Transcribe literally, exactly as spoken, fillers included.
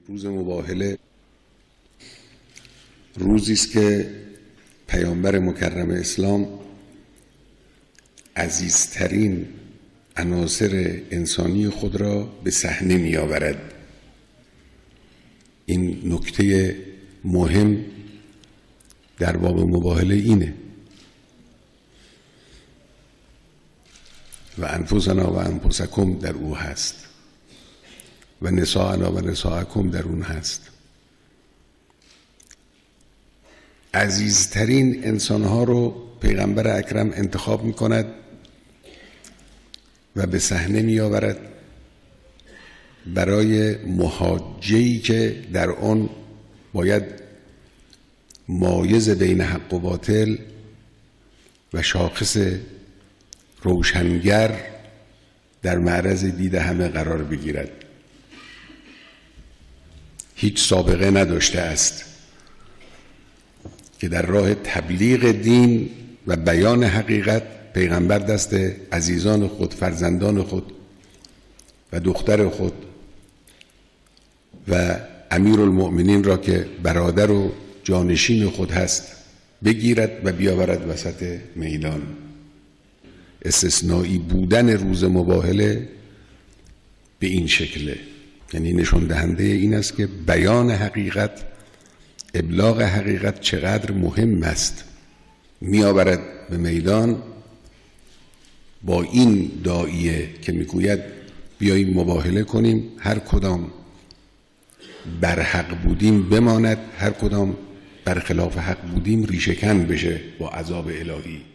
روز مباهله روزی است که پیامبر مکرم اسلام عزیزترین عناصر انسانی خود را به صحنه می آورد. این نکته مهم در باب مباهله اینه: و انفسنا و انفسکم در او هست و نساءنا و نساءکم در اون هست. عزیزترین انسانها رو پیغمبر اکرم انتخاب می کند و به صحنه می آورد برای محاجه‌ای که در آن باید مایز بین حق و باطل و شاخص روشنگر در معرض دید همه قرار بگیرد. هیچ سابقه نداشته است که در راه تبلیغ دین و بیان حقیقت پیغمبر دست عزیزان خود، فرزندان خود و دختر خود و امیرالمؤمنین را که برادر و جانشین خود هست بگیرد و بیاورد وسط میدان. استثنایی بودن روز مباهله به این شکله، یعنی نشان دهنده این است که بیان حقیقت، ابلاغ حقیقت چقدر مهم است. می آورد به میدان با این داعیه که میگوید بیاییم مباهله کنیم، هر کدام بر حق بودیم بماند، هر کدام بر خلاف حق بودیم ریشه‌کن بشه با عذاب الهی.